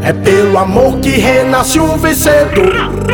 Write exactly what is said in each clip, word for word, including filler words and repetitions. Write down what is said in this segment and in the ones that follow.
É pelo amor que renasce um vencedor.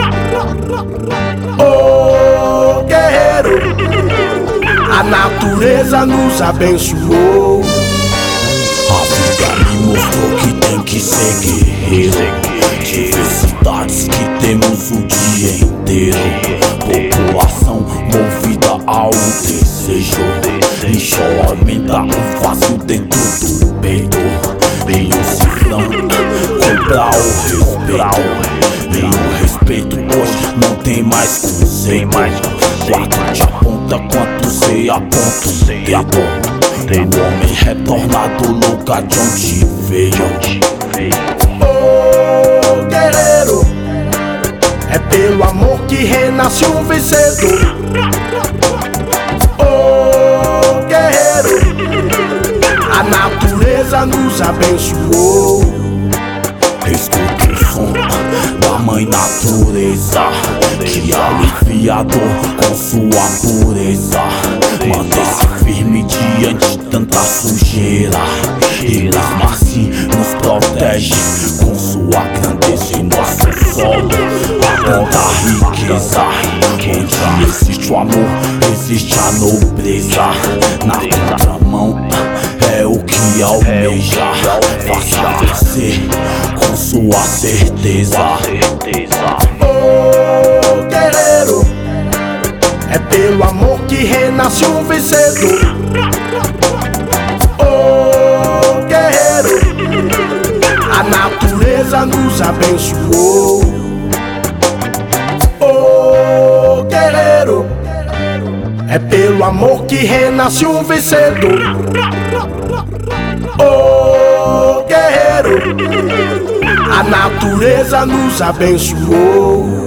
Oh, guerreiro, a natureza nos abençoou. A vida me mostrou que tem que ser guerreiro. Diversidades que temos o dia inteiro. População movida ao desejo. Lixo aumenta o vazio dentro do peito. Vem o cifrão cobrar o respeito. Vem o respeito, hoje não tem mais conceito. Quatro te aponta quanto cê aponta um dedo. O homem retorna do lugar de onde veio. Oh, guerreiro, é pelo amor que renasce um vencedor. Oh, guerreiro, a natureza nos abençoou. Escuta o som da mãe natureza, que alivia a dor com sua pureza. Manter-se firme diante de tanta sujeira, e mesmo assim nos protege com sua grandeza e nosso solo. Há tanta riqueza, onde existe o amor, existe a nobreza. Na contramão é o que almeja, faça vencer com sua certeza. Oh, guerreiro, é pelo amor que renasce um vencedor. Oh, guerreiro, a natureza nos abençoou. Oh, guerreiro, é pelo amor que renasce um vencedor. Oh, guerreiro, a natureza nos abençoou.